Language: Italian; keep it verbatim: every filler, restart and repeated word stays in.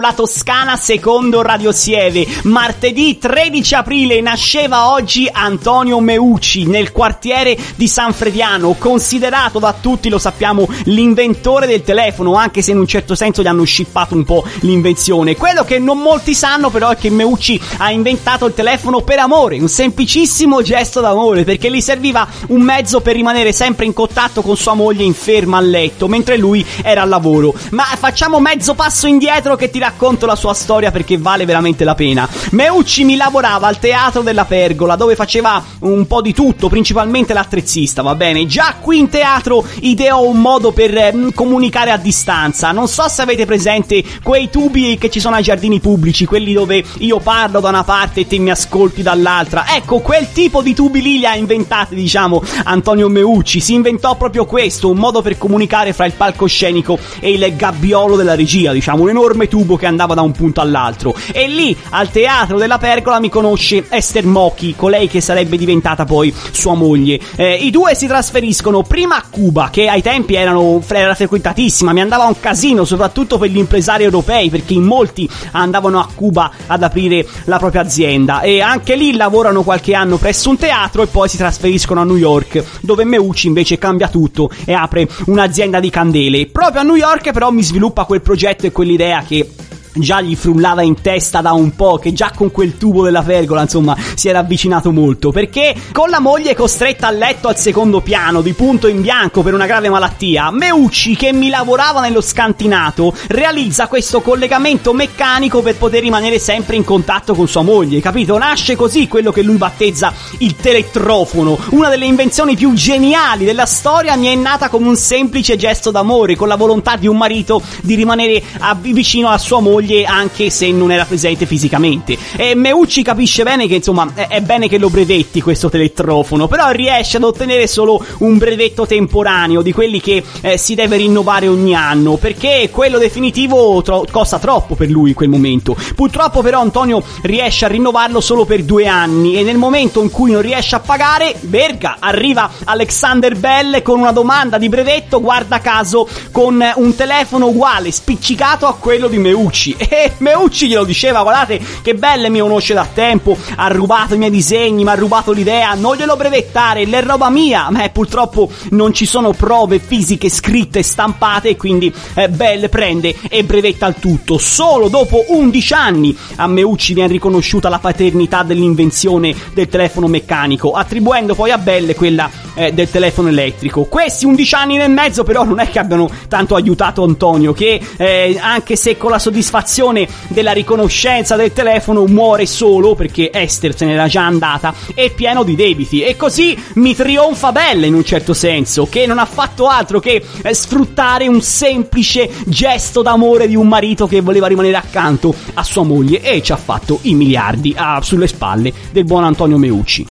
la Toscana secondo Radio Sieve. Martedì tredici aprile nasceva oggi Antonio Meucci nel quartiere di San Frediano, considerato da tutti, lo sappiamo, l'inventore del telefono, anche se in un certo senso gli hanno scippato un po' l'invenzione. Quello che non molti sanno però è che Meucci ha inventato il telefono per amore, un semplicissimo gesto d'amore, perché gli serviva un mezzo per rimanere sempre in contatto con sua moglie inferma a letto mentre lui era al lavoro. Ma facciamo mezzo passo indietro che ti racconto la sua storia, perché vale veramente la pena. Meucci mi lavorava al Teatro della Pergola, dove faceva un po' di tutto, principalmente l'attrezzista, va bene? Già qui in teatro ideò un modo per eh, comunicare a distanza. Non so se avete presente quei tubi che ci sono ai giardini pubblici, quelli dove io parlo da una parte e te mi ascolti dall'altra. Ecco, quel tipo di tubi lì li ha inventati, diciamo, Antonio Meucci. Si inventò proprio questo, un modo per comunicare fra il palcoscenico e il gabbiolo della regia, diciamo, un enorme tubo che andava da un punto all'altro. E lì al Teatro della Pergola mi conosce Ester Mochi, colei che sarebbe diventata poi sua moglie. Eh, i due si trasferiscono prima a Cuba, che ai tempi erano, era frequentatissima, mi andava un casino soprattutto per gli impresari europei, perché in molti andavano a Cuba ad aprire la propria azienda, e anche lì lavorano qualche anno presso un teatro e poi si trasferiscono a New York, dove Meucci invece cambia tutto e apre un'azienda di candele. Proprio a New York però mi sviluppa quel progetto e quell'idea che già gli frullava in testa da un po', che già con quel tubo della pergola, insomma, si era avvicinato molto, perché con la moglie costretta a letto al secondo piano, di punto in bianco per una grave malattia, Meucci, che mi lavorava nello scantinato, realizza questo collegamento meccanico per poter rimanere sempre in contatto con sua moglie, capito? Nasce così quello che lui battezza il telettrofono, una delle invenzioni più geniali della storia. Mi è nata come un semplice gesto d'amore, con la volontà di un marito di rimanere vicino alla sua moglie anche se non era presente fisicamente. E Meucci capisce bene che, insomma, è, è bene che lo brevetti questo telettrofono, però riesce ad ottenere solo un brevetto temporaneo, di quelli che eh, si deve rinnovare ogni anno, perché quello definitivo tro- costa troppo per lui in quel momento. Purtroppo però Antonio riesce a rinnovarlo solo per due anni, e nel momento in cui non riesce a pagare, verga, arriva Alexander Bell con una domanda di brevetto, guarda caso con un telefono uguale, spiccicato a quello di Meucci. E Meucci glielo diceva: guardate che Bell mi conosce da tempo, ha rubato i miei disegni, mi ha rubato l'idea, non glielo brevettare, è roba mia. Ma eh, purtroppo non ci sono prove fisiche scritte, stampate, e quindi eh, Bell prende e brevetta il tutto. Solo dopo undici anni a Meucci viene riconosciuta la paternità dell'invenzione del telefono meccanico, attribuendo poi a Bell quella eh, del telefono elettrico. Questi undici anni nel mezzo però non è che abbiano tanto aiutato Antonio, che eh, anche se con la soddisfazione della riconoscenza del telefono muore solo perché Esther se n'era già andata, e pieno di debiti. E così mi trionfa Bell, in un certo senso, che non ha fatto altro che eh, sfruttare un semplice gesto d'amore di un marito che voleva rimanere accanto a sua moglie, e ci ha fatto i miliardi ah, sulle spalle del buon Antonio Meucci.